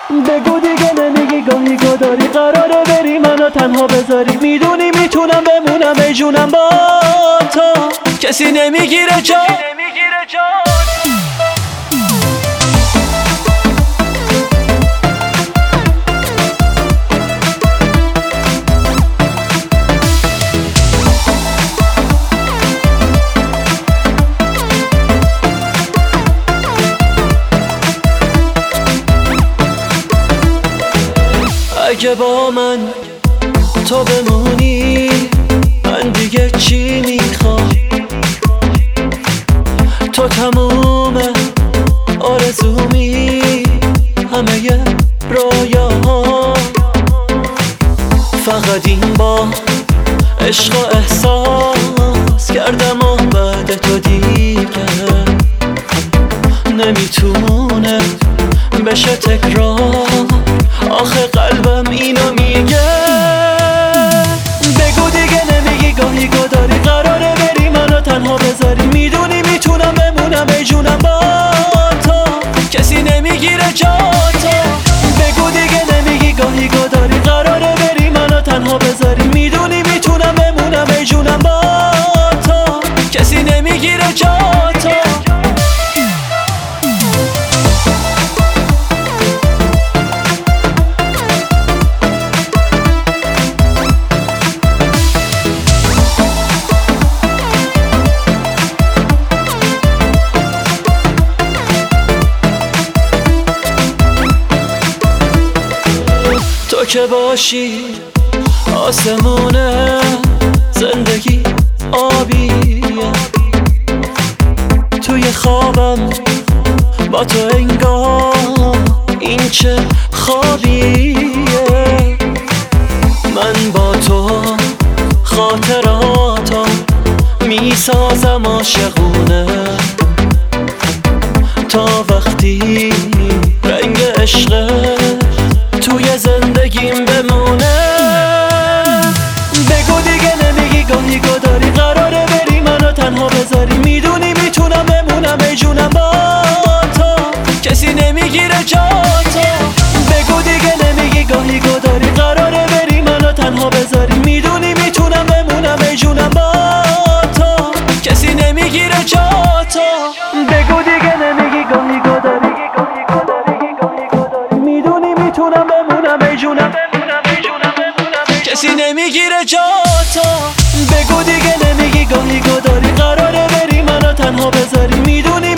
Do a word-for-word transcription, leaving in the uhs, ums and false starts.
بگو دیگه نمیگی گاهی گداری قراره بری منو تنها بذاری. میدونی میتونم بمونم ای جونم با تو، کسی نمیگیره جا. اگه با من تو بمونی من دیگه چی میخوام؟ تو تموم آرزومی، همه رویاها، فقط این با عشق و احساس کردم و بعد تو دیگه نمیتونه بشه تکرار. آخه قلبم اینو میگه. بگو دیگه نمیگی گاهی گداری قراره بری منو تنها بذاری. میدونی میتونم بمونم ای جونم با تو، کسی نمیگیره جا تو. بگو دیگه نمیگی گاهی گداری قراره بری منو تنها بذاری. میدونی میتونم بمونم ای جونم با تو، کسی نمیگیره جا تو. تو که باشی آسمونه، زندگی آبیه. توی خوابم با تو انگار این چه خوابیه. من با تو خاطراتم میسازم عاشقونه، تا وقتی رنگ عشق توی زندگیم بمونه. بگو دیگه نمیگی گاهی گداری قراره بری منو تنها بذاری. میدونی میتونم بمونم ای جونم با تو، کسی نمیگیره جا تو. بگو دیگه نمیگی گاهی گداری قراره بری منو تنها بذاری. میدونی میتونم بمونم ای جونم با تو، کسی نمیگیره جا تو. بگو دیگه نمیگی گاهی گداری میتونم بمونم ای جونم، کسی نمیگیره جا تو. بگو دیگه نمیگی گاهی گداری قراره بری منو تنها بذاری. میدونی